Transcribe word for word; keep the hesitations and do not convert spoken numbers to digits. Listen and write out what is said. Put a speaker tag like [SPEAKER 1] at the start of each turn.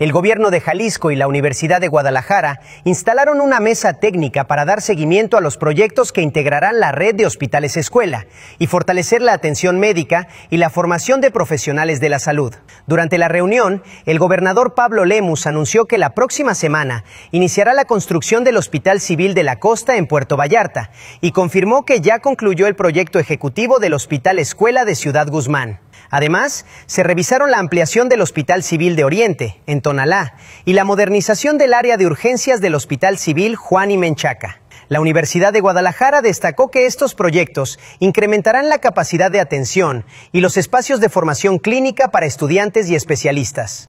[SPEAKER 1] El gobierno de Jalisco y la Universidad de Guadalajara instalaron una mesa técnica para dar seguimiento a los proyectos que integrarán la red de hospitales escuela y fortalecer la atención médica y la formación de profesionales de la salud. Durante la reunión, el gobernador Pablo Lemus anunció que la próxima semana iniciará la construcción del Hospital Civil de la Costa en Puerto Vallarta y confirmó que ya concluyó el proyecto ejecutivo del Hospital Escuela de Ciudad Guzmán. Además, se revisaron la ampliación del Hospital Civil de Oriente, en Tonalá, y la modernización del área de urgencias del Hospital Civil Juan y Menchaca. La Universidad de Guadalajara destacó que estos proyectos incrementarán la capacidad de atención y los espacios de formación clínica para estudiantes y especialistas.